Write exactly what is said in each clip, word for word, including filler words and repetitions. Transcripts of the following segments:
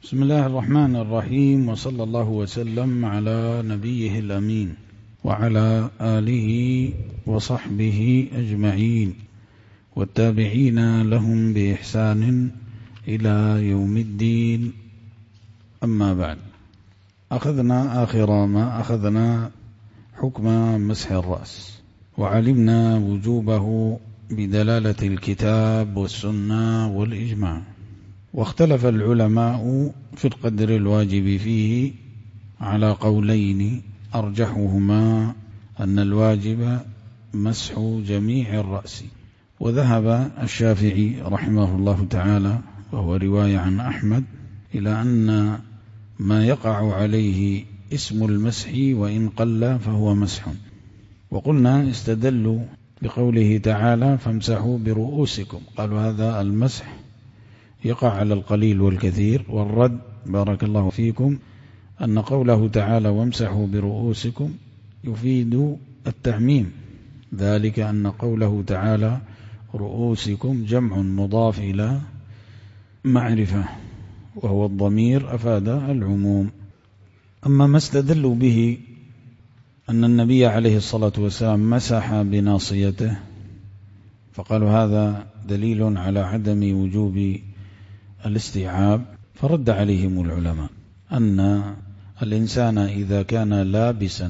بسم الله الرحمن الرحيم، وصلى الله وسلم على نبيه الأمين وعلى آله وصحبه أجمعين والتابعين لهم بإحسان إلى يوم الدين. أما بعد، أخذنا آخر ما أخذنا حكم مسح الرأس، وعلمنا وجوبه بدلالة الكتاب والسنة والإجماع، واختلف العلماء في القدر الواجب فيه على قولين، أرجحهما أن الواجب مسح جميع الرأس. وذهب الشافعي رحمه الله تعالى، وهو رواية عن أحمد، إلى أن ما يقع عليه اسم المسح وإن قل فهو مسح. وقلنا استدلوا بقوله تعالى فامسحوا برؤوسكم، قالوا هذا المسح يقع على القليل والكثير. والرد بارك الله فيكم أن قوله تعالى وامسحوا برؤوسكم يفيد التعميم، ذلك أن قوله تعالى رؤوسكم جمع مضاف إلى معرفة، وهو الضمير أفاد العموم. أما ما استدلوا به أن النبي عليه الصلاة والسلام مسح بناصيته، فقالوا هذا دليل على عدم وجوب الاستيعاب، فرد عليهم العلماء أن الإنسان إذا كان لابسا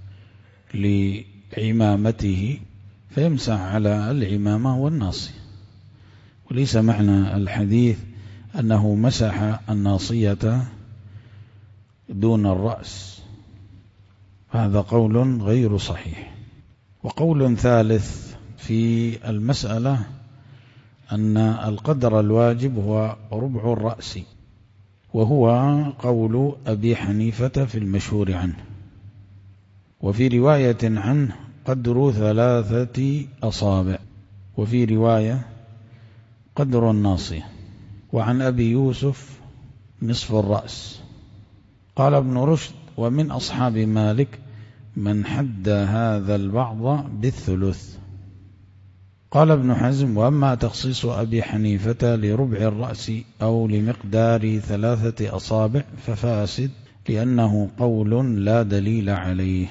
لعمامته فيمسح على العمامة والناصية، وليس معنى الحديث أنه مسح الناصية دون الرأس، هذا قول غير صحيح. وقول ثالث في المسألة أن القدر الواجب هو ربع الرأس، وهو قول أبي حنيفة في المشهور عنه، وفي رواية عنه قدر ثلاثة أصابع، وفي رواية قدر الناصية. وعن أبي يوسف نصف الرأس. قال ابن رشد ومن أصحاب مالك من حد هذا البعض بالثلث. قال ابن حزم وأما تخصيص أبي حنيفة لربع الرأس أو لمقدار ثلاثة أصابع ففاسد، لأنه قول لا دليل عليه.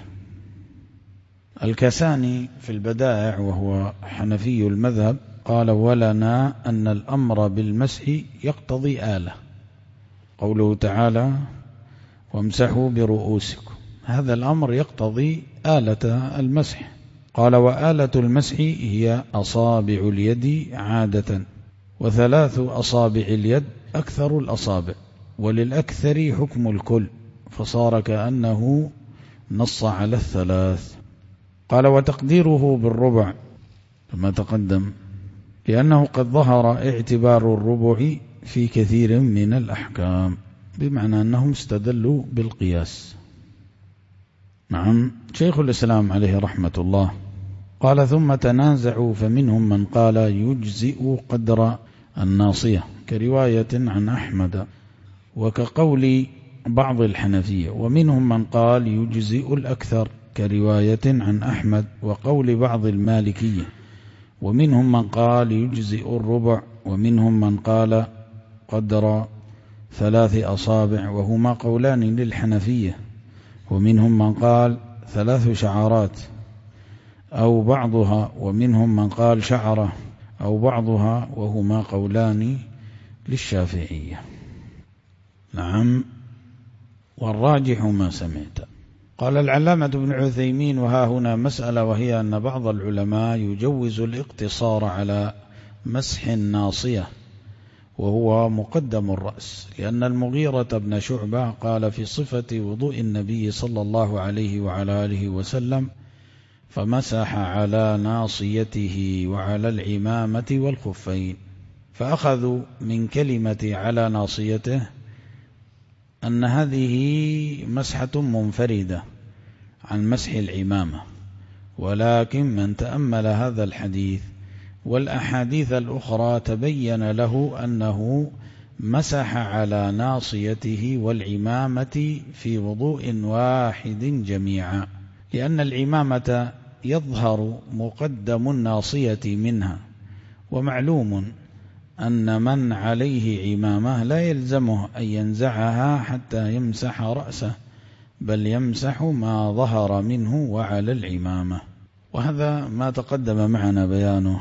الكساني في البدائع وهو حنفي المذهب قال ولنا أن الأمر بالمسح يقتضي آلة، قوله تعالى وامسحوا برؤوسكم، هذا الأمر يقتضي آلة المسح. قال وآلة المسح هي أصابع اليد عادة، وثلاث أصابع اليد أكثر الأصابع، وللأكثر حكم الكل، فصار كأنه نص على الثلاث. قال وتقديره بالربع كما تقدم، لأنه قد ظهر اعتبار الربع في كثير من الأحكام، بمعنى أنهم استدلوا بالقياس. نعم. شيخ الإسلام عليه رحمة الله قال ثم تنازعوا فمنهم من قال يجزئ قدر الناصية كرواية عن أحمد وكقول بعض الحنفية، ومنهم من قال يجزئ الأكثر كرواية عن أحمد وقول بعض المالكية، ومنهم من قال يجزئ الربع، ومنهم من قال قدر ثلاث أصابع وهما قولان للحنفية، ومنهم من قال ثلاث شعرات أو بعضها، ومنهم من قال شعرة أو بعضها، وهما قولان للشافعية. نعم. والراجح ما سمعت. قال العلامة ابن عثيمين وها هنا مسألة، وهي أن بعض العلماء يجوز الاقتصار على مسح الناصية وهو مقدم الرأس، لأن المغيرة بن شعبة قال في صفة وضوء النبي صلى الله عليه وعلى آله وسلم فمسح على ناصيته وعلى العمامة والخفين، فأخذوا من كلمة على ناصيته أن هذه مسحة منفردة عن مسح العمامة، ولكن من تأمل هذا الحديث والأحاديث الأخرى تبين له أنه مسح على ناصيته والعمامة في وضوء واحد جميعا، لأن العمامة يظهر مقدم الناصية منها، ومعلوم أن من عليه عمامة لا يلزمه أن ينزعها حتى يمسح رأسه، بل يمسح ما ظهر منه وعلى العمامة. وهذا ما تقدم معنا بيانه،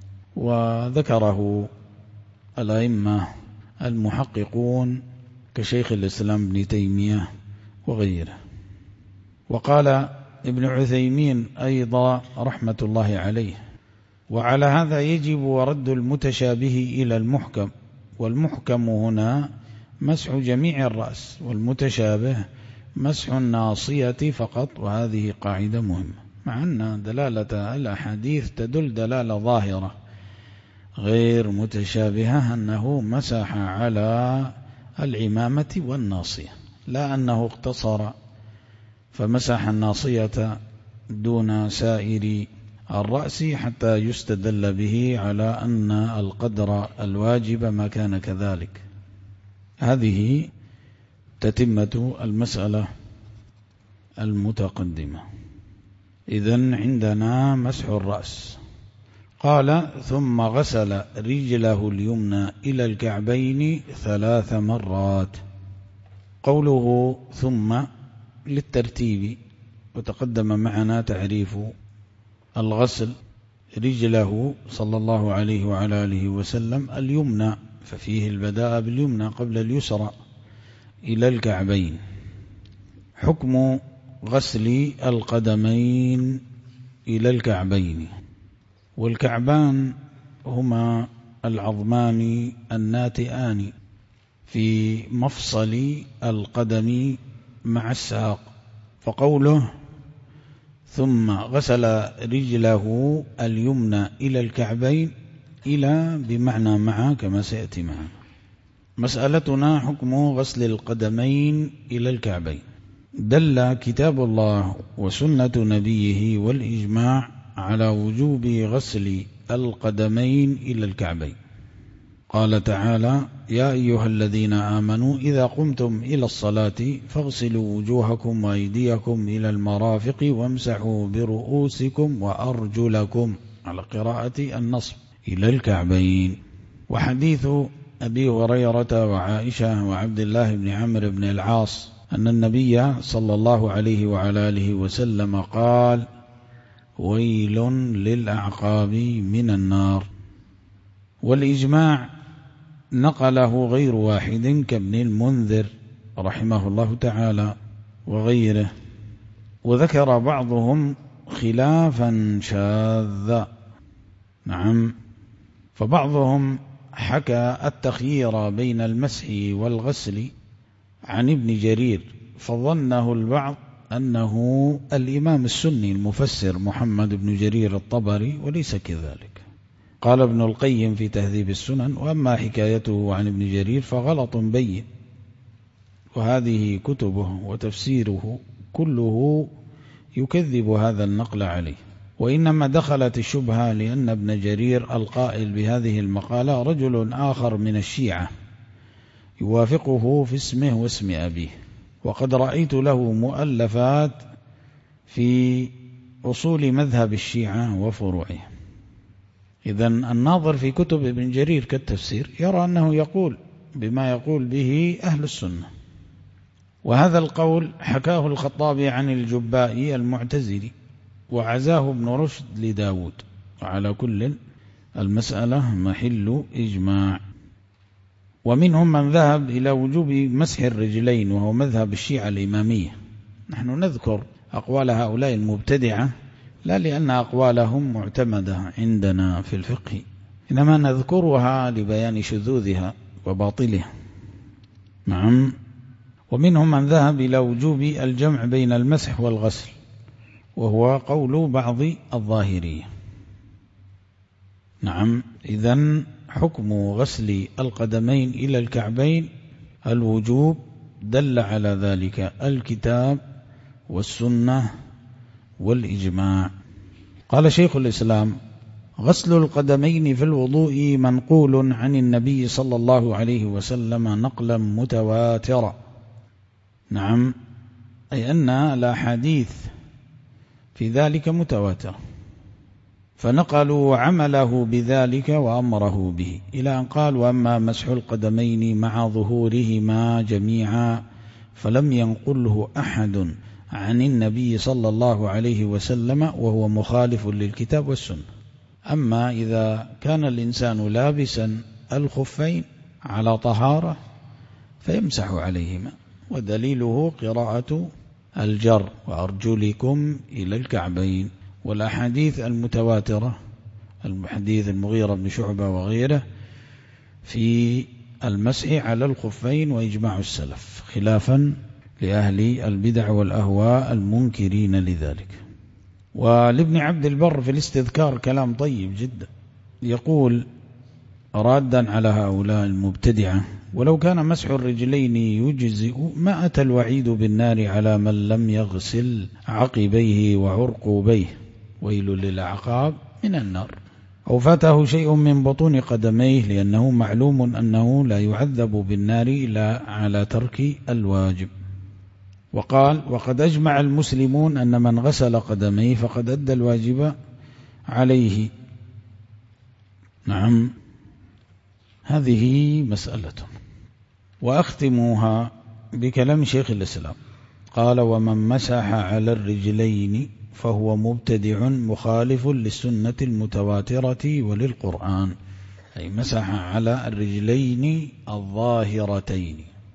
وذكره الأئمة المحققون كشيخ الإسلام ابن تيمية وغيره. وقال ابن عثيمين أيضا رحمة الله عليه: وعلى هذا يجب رد المتشابه إلى المحكم، والمحكم هنا مسح جميع الرأس، والمتشابه مسح الناصية فقط. وهذه قاعدة مهمة، مع أن دلالة الأحاديث تدل دلالة ظاهرة غير متشابهة أنه مسح على العمامة والناصية، لا أنه اقتصر فمسح الناصية دون سائر الرأس حتى يستدل به على أن القدر الواجب ما كان كذلك. هذه تتمة المسألة المتقدمة. إذن عندنا مسح الرأس. قال: ثم غسل رجله اليمنى إلى الكعبين ثلاث مرات. قوله ثم للترتيب، وتقدم معنا تعريف الغسل: رجله صلى الله عليه وعلى آله وسلم اليمنى، ففيه البداء باليمنى قبل اليسرى، إلى الكعبين. حكم غسل القدمين إلى الكعبين. والكعبان هما العظمان الناتئان في مفصل القدم مع الساق. فقوله ثم غسل رجله اليمنى إلى الكعبين، إلى بمعنى مع كما سيأتي معنا. مسألتنا حكم غسل القدمين إلى الكعبين. دل كتاب الله وسنة نبيه والإجماع على وجوب غسل القدمين إلى الكعبين. قال تعالى: يا أيها الذين آمنوا إذا قمتم إلى الصلاة فاغسلوا وجوهكم وأيديكم إلى المرافق وامسحوا برؤوسكم وأرجلكم، على قراءة النصب، إلى الكعبين. وحديث أبي هريرة وعائشة وعبد الله بن عمرو بن العاص أن النبي صلى الله عليه وعلى آله وسلم قال: ويل للأعقاب من النار. والإجماع نقله غير واحد كابن المنذر رحمه الله تعالى وغيره، وذكر بعضهم خلافا شاذا. نعم، فبعضهم حكى التخيير بين المسح والغسل عن ابن جرير، فظنه البعض أنه الإمام السني المفسر محمد بن جرير الطبري، وليس كذلك. قال ابن القيم في تهذيب السنن: وأما حكايته عن ابن جرير فغلط بين، وهذه كتبه وتفسيره كله يكذب هذا النقل عليه. وإنما دخلت الشبهة لأن ابن جرير القائل بهذه المقالة رجل آخر من الشيعة يوافقه في اسمه واسم أبيه، وقد رأيت له مؤلفات في أصول مذهب الشيعة وفروعه. إذن الناظر في كتب ابن جرير كالتفسير يرى أنه يقول بما يقول به أهل السنة. وهذا القول حكاه الخطابي عن الجبائي المعتزلي، وعزاه ابن رشد لداود. وعلى كل المسألة محل إجماع. ومنهم من ذهب إلى وجوب مسح الرجلين، وهو مذهب الشيعة الإمامية. نحن نذكر أقوال هؤلاء المبتدعة لا لأن أقوالهم معتمدة عندنا في الفقه، إنما نذكرها لبيان شذوذها وباطلها. نعم. ومنهم من ذهب إلى وجوب الجمع بين المسح والغسل، وهو قول بعض الظاهرية. نعم. إذن حكم غسل القدمين إلى الكعبين الوجوب، دل على ذلك الكتاب والسنة والإجماع. قال شيخ الإسلام: غسل القدمين في الوضوء منقول عن النبي صلى الله عليه وسلم نقلا متواترا. نعم، أي أن الأحاديث في ذلك متواترة، فنقلوا عمله بذلك وأمره به، إلى أن قال: وأما مسح القدمين مع ظهورهما جميعا فلم ينقله أحد عن النبي صلى الله عليه وسلم وهو مخالف للكتاب والسنة. أما إذا كان الإنسان لابسا الخفين على طهارة فيمسح عليهما، ودليله قراءة الجر: وأرجلكم إلى الكعبين، والأحاديث المتواترة، الحديث المغيرة بن شعبة وغيره في المسح على الخفين وإجماع السلف، خلافا لأهل البدع والأهواء المنكرين لذلك. ولابن عبد البر في الاستذكار كلام طيب جدا، يقول رادا على هؤلاء المبتدعة: ولو كان مسح الرجلين يجزئ ما أتى الوعيد بالنار على من لم يغسل عقبيه وعرقوبيه، ويل للعقاب من النار، أو فاته شيء من بطون قدميه، لأنه معلوم أنه لا يعذب بالنار إلا على ترك الواجب. وقال: وقد أجمع المسلمون أن من غسل قدميه فقد أدى الواجب عليه. نعم، هذه مسألة. وأختموها بكلام شيخ الإسلام، قال: ومن مسح على الرجلين فهو مبتدع مخالف للسنة المتواترة وللقرآن، أي مسح على الرجلين الظاهرتين،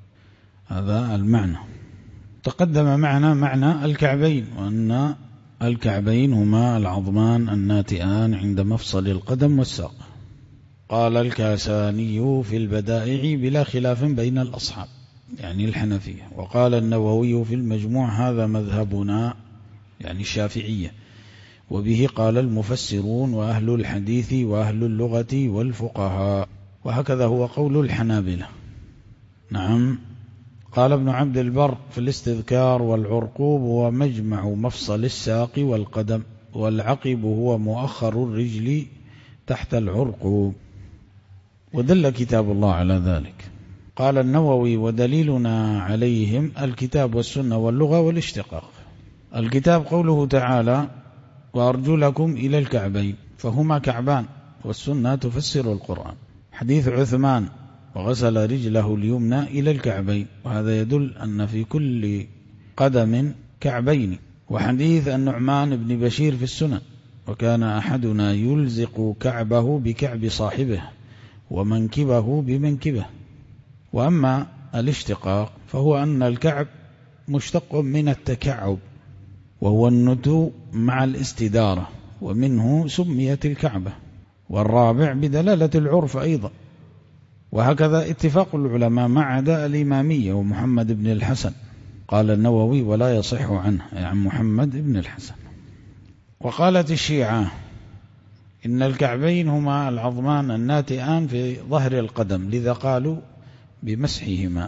هذا المعنى. تقدم معنا معنى الكعبين، وأن الكعبين هما العظمان الناتئان عند مفصل القدم والساق. قال الكاساني في البدائع بلا خلاف بين الأصحاب، يعني الحنفية. وقال النووي في المجموع: هذا مذهبنا، يعني الشافعية، وبه قال المفسرون وأهل الحديث وأهل اللغة والفقهاء، وهكذا هو قول الحنابلة. نعم. قال ابن عبد البر في الاستذكار: والعرقوب هو مجمع مفصل الساق والقدم، والعقب هو مؤخر الرجل تحت العرقوب، ودل كتاب الله على ذلك. قال النووي: ودليلنا عليهم الكتاب والسنة واللغة والاشتقاق. الكتاب قوله تعالى: وأرجلكم إلى الكعبين، فهما كعبان، والسنة تفسر القرآن. حديث عثمان: وغسل رجله اليمنى إلى الكعبين، وهذا يدل أن في كل قدم كعبين. وحديث النعمان بن بشير في السنن: وكان أحدنا يلزق كعبه بكعب صاحبه ومنكبه بمنكبه. وأما الاشتقاق فهو أن الكعب مشتق من التكعب، وهو النتو مع الاستدارة، ومنه سميت الكعبة. والرابع بدلالة العرف أيضا، وهكذا اتفاق العلماء ما عدا الإمامية ومحمد بن الحسن. قال النووي: ولا يصح عنه، يعني عن محمد بن الحسن. وقالت الشيعة إن الكعبين هما العظمان الناتئان في ظهر القدم، لذا قالوا بمسحهما،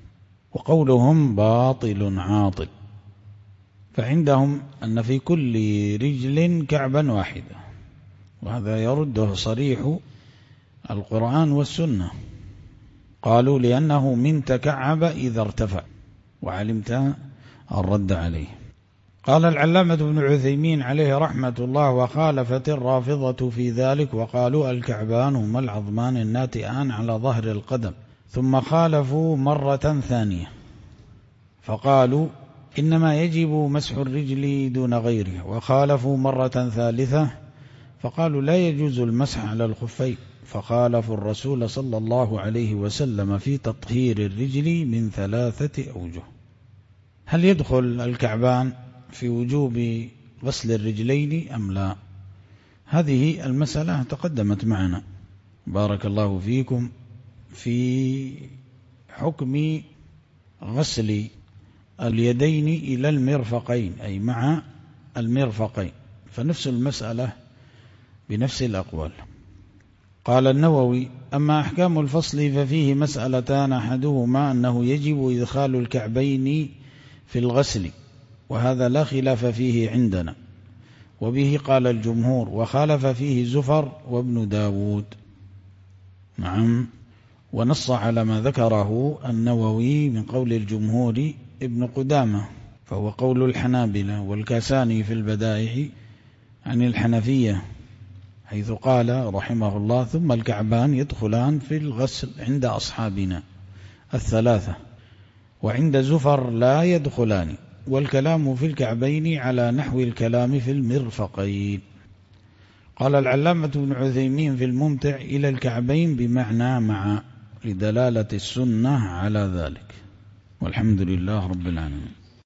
وقولهم باطل عاطل. فعندهم أن في كل رجل كعبا واحدة، وهذا يرده صريح القرآن والسنة. قالوا: لأنه من تكعب إذا ارتفع، وعلمت الرد عليه. قال العلامة ابن عثيمين عليه رحمة الله: وخالفت الرافضة في ذلك، وقالوا الكعبان هما العظمان الناتئان على ظهر القدم، ثم خالفوا مرة ثانية فقالوا إنما يجب مسح الرجل دون غيره، وخالفوا مرة ثالثة فقالوا لا يجوز المسح على الخفين، فخالفوا الرسول صلى الله عليه وسلم في تطهير الرجل من ثلاثة أوجه. هل يدخل الكعبان في وجوب غسل الرجلين أم لا؟ هذه المسألة تقدمت معنا بارك الله فيكم في حكم غسل اليدين إلى المرفقين، أي مع المرفقين، فنفس المسألة بنفس الأقوال. قال النووي: أما أحكام الفصل ففيه مسألتان، أحدهما أنه يجب إدخال الكعبين في الغسل، وهذا لا خلاف فيه عندنا، وبه قال الجمهور، وخالف فيه زفر وابن داود. نعم. ونص على ما ذكره النووي من قول الجمهور ابن قدامة، فهو قول الحنابلة، والكاساني في البدائع عن الحنفية، حيث قال رحمه الله ثم الكعبان يدخلان في الغسل عند أصحابنا الثلاثة، وعند زفر لا يدخلان، والكلام في الكعبين على نحو الكلام في المرفقين. قال العلامة ابن عثيمين في الممتع إلى الكعبين بمعنى مع، لدلالة السنة على ذلك. والحمد لله رب العالمين.